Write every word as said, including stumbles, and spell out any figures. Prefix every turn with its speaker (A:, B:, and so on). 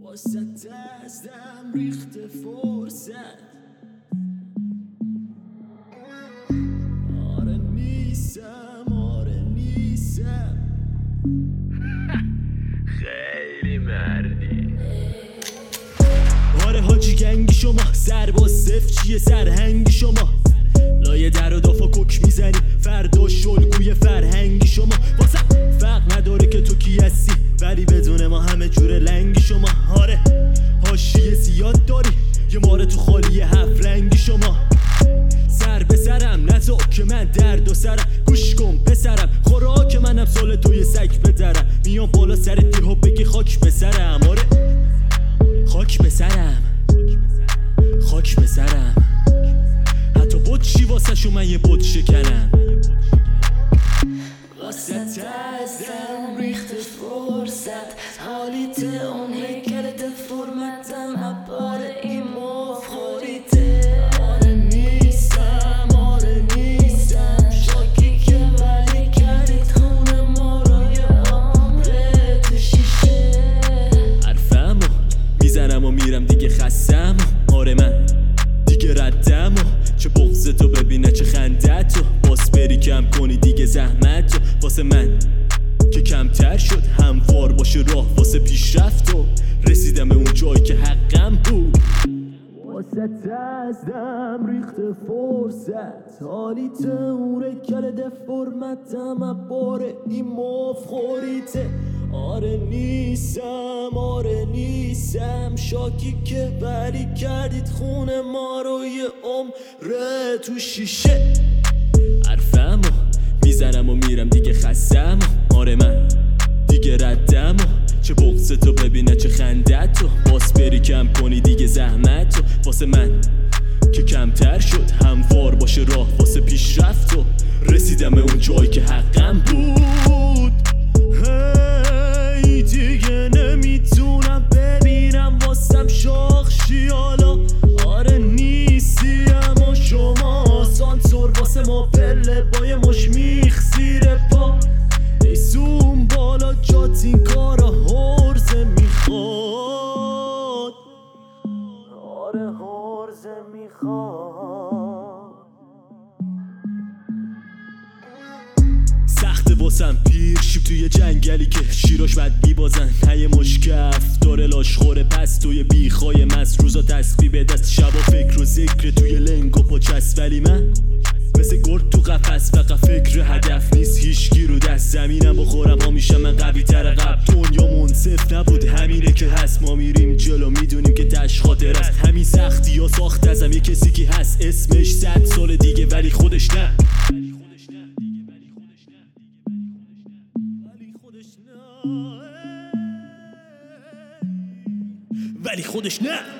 A: واسه ازدم ریخت فرصت آره نیستم آره نیستم خیلی مردی آره حاجی گنگی شما سرباز صف چیه سرهنگی شما لایه در و دافا کک میزنی فردا شلگوی فرهنگی شما واسه فرق نداره که تو کی هستی ولی بدون ما همه جور لنگی شما آره حاشیه زیاد داری یه ماره تو خالی هفت رنگی شما سر به سرم نه تو که من درد و سرم گوش کن پسرم خوراک منم سال توی سگ بدرم میام بالا سر دیها بگی خاک به سرم آره خاک به سرم خاک به سرم حتی بود چی واسه شو من یه بود شکنم واسه تازم ریخت فرصت حالیت اون هیکل دفرمتم عبار این مفخوریته آره نیستم آره نیستم شاکی که ولی کردید خونه ما رو یه عمره تو شیشه حرفمو میزنم و میرم دیگه خستم آره من دیگه ردم و چه بغض تو ببینه چه خنده تو باس بری کم کنی دیگه زحمت تو واسه من که کمتر شد هموار باشه راه واسه پیشرفت و رسیدم به اون جایی که حقم بود واسه تزدم ریخت فرصت حالیت اون رکل دفرمتم عباره این مفخوریته آره نیستم آره نیستم شاکی که ولی کردید خونه ما رو یه عمره تو شیشه حرفمو میزنم و میرم دیگه خستم آره من دیگه ردم و چه بغض تو ببینه چه خنده تو باس بری کم کنی دیگه زحمت تو واسه من که کمتر شد هموار باشه راه واسه پیشرفت و رسیدم به اون جایی که حقم بود هی دیگه نمیتونم ببینم واسم شاخشی حالا آره نیستی اما شما سانسور واسه ما پله با یه مش میخ زیر پا ایسون بالا جات این کارا هرزه میخواد آره هرزه میخواد سخت واسم پیر شیب توی جنگلی که شیراش بد میبازن هیه مشکف داره لاش خوره پس توی بیخای مست روزا تسبیح به دست شبا فکر و ذکر توی لنگ و پاچست ولی من مثل گرد تو قفس فقط فکر هدف نیست هیچگی رو دست زمینم بخورم ها میشم من قوی تر قبل دنیا منصف نبود همینه که هست ما میریم جلو میدونیم که تش خاطر است همین سختی ها ساخت ازم یه کسی که هست اسمش صد سال دیگه ولی خودش نه ولی خودش نه